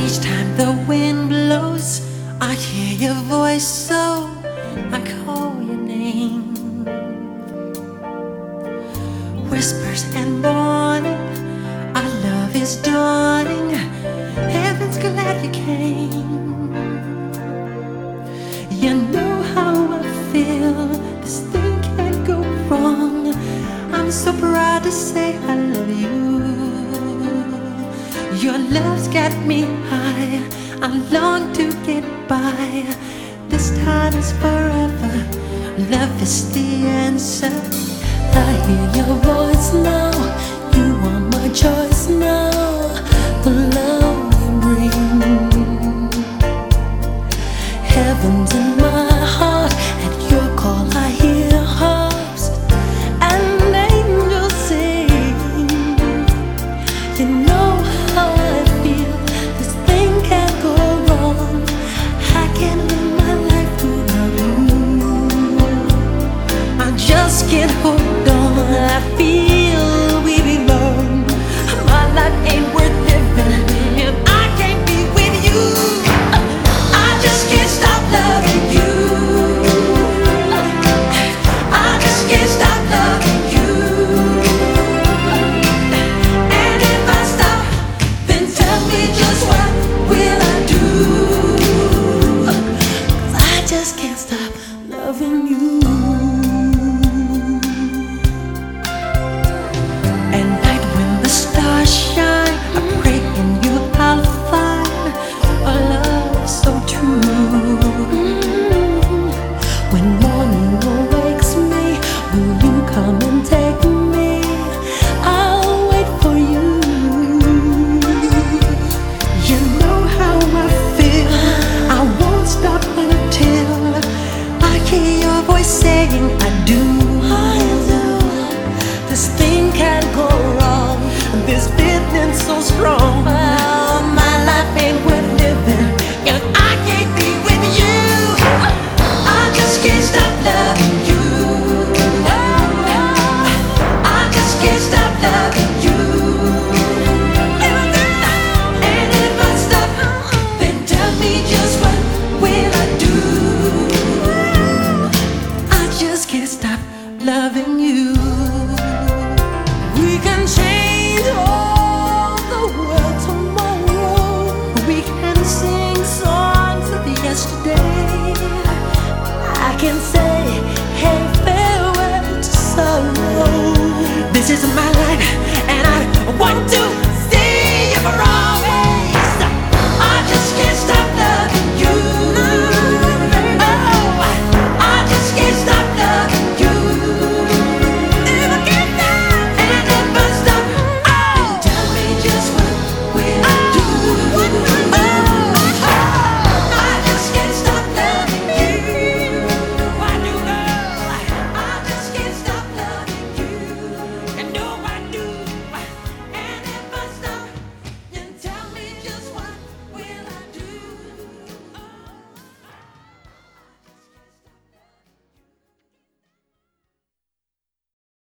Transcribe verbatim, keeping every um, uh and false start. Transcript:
Each time the wind blows, I hear your voice, so I call your name. Whispers and warning, our love is dawning. Heaven's glad you came. You know how I feel, this thing can't go wrong. I'm so proud to say I love you. Your love's got me high, I long to get by. This time is forever, love is the answer. I hear your voice now.